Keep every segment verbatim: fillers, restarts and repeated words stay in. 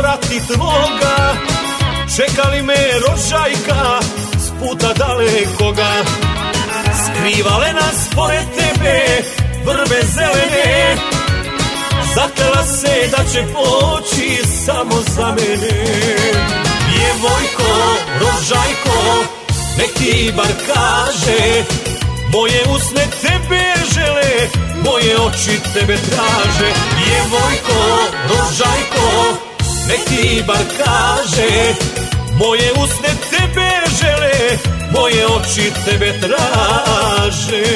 rati tvoga, čekali me rođajka s puta dalekoga. Skrivale nas pored tebe vrbe zelene, zaklela se da će poći samo za mene. Djevojko, rođajko, nek ti bar kaže, moje usne tebe žele, moje oči tebe traže. Djevojko, rođajko, nek ti bar kaže, moje usne tebe žele, moje oči tebe traže.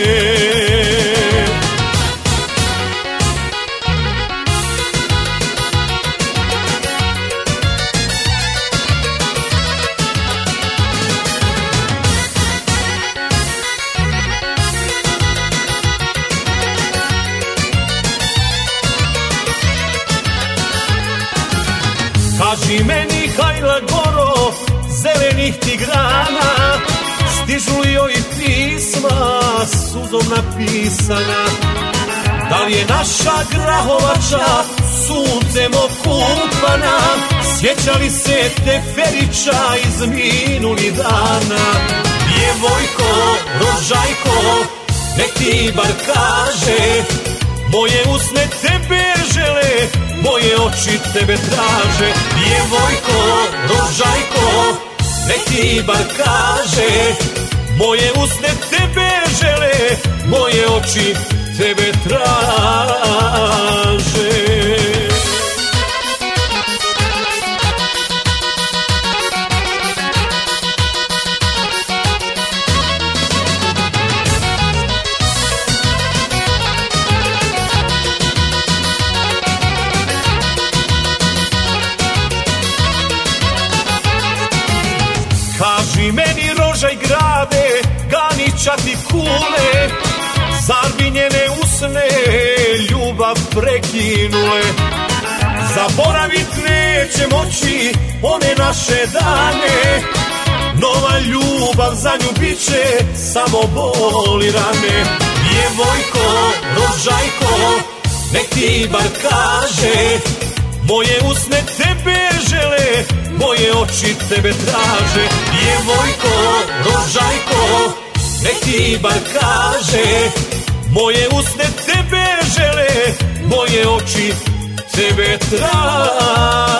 Kaži meni, Hajla Goro, zelenih ti grana, stižu li joj pisma suzom napisana? Da li je naša Grahovača suncem okupana? Sjeća li se Teferića iz minulih dana? Djevojko, rođajko, nek ti bar kaže, moje usne tebe žele, moje oči tebe traže. Djevojko, rođajko, nek ti bar kaže, moje usne tebe žele, moje oči tebe traže. Kaži meni, rožaj grade, Ganića ti kule, zar bi njene usne ljubav prekinule? Zaboravit neće moći one naše dane, nova ljubav za nju bit će samo bol i rane. Djevojko, rođajko, nek ti bar kaže, moje usne tebe žele, moje oči tebe traže. Djevojko, rođajko, nek ti bar kaže, moje usne tebe žele, moje oči tebe traže.